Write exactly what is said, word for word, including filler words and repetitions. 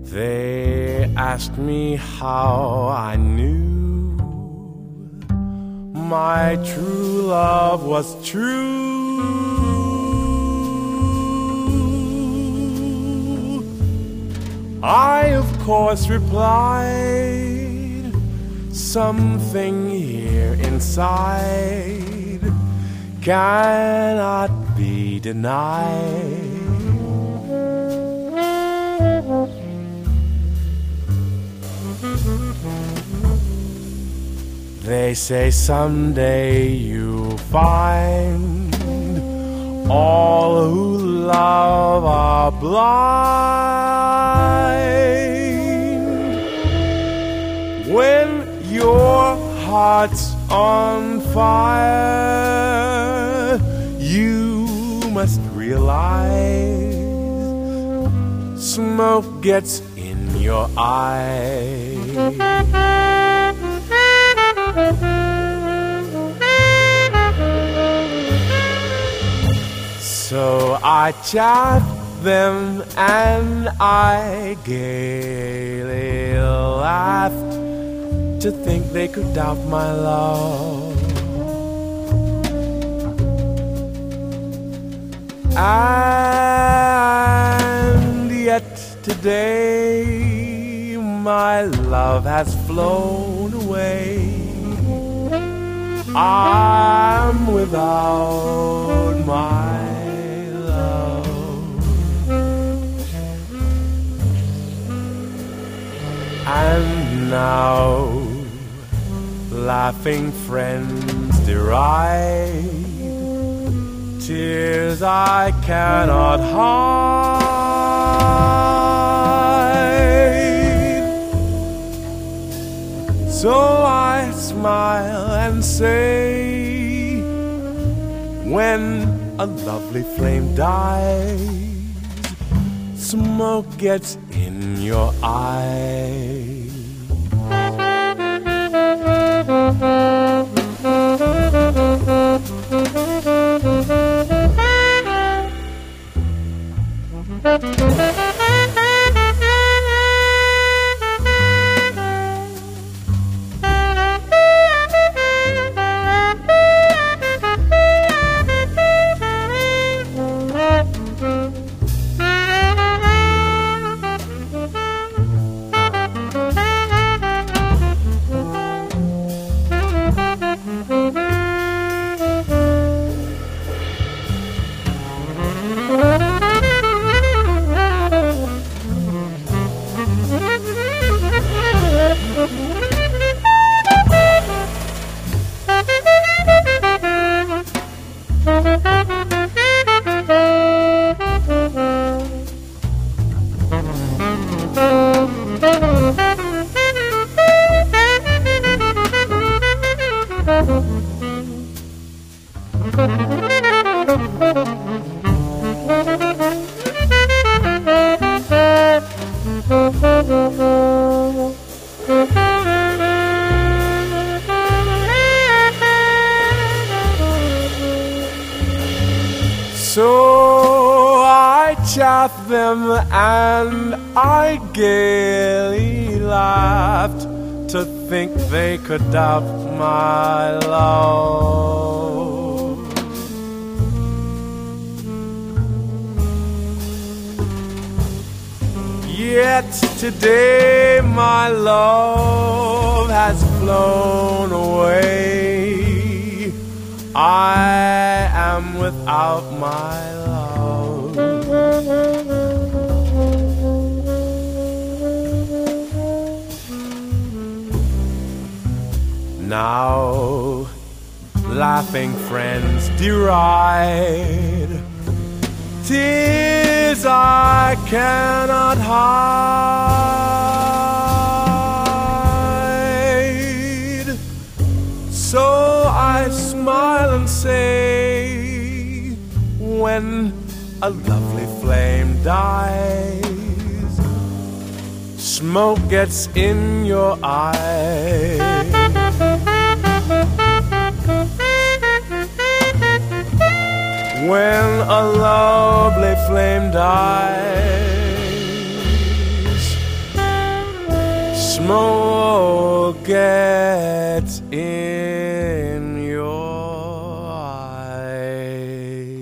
They asked me how I knew my true love was true. I, of course, replied, something here inside cannot be denied. They say someday you'll find all who love are blind. When your heart's on fire, you must realize smoke gets in your eye. So I chaffed them and I gaily laughed to think they could doubt my love. And yet today my love has flown away. I'm without my love, and now laughing friends deride tears I cannot hide. So I smile and say, when a lovely flame dies, smoke gets in your eye. So I chaffed them and I gaily laughed to think they could doubt my love. Yet today my love has flown away. I am without my love. Now laughing friends deride tears I cannot hide. So I smile and say, when a lovely flame dies, smoke gets in your eye. When a lovely flame dies, smoke gets in your eye.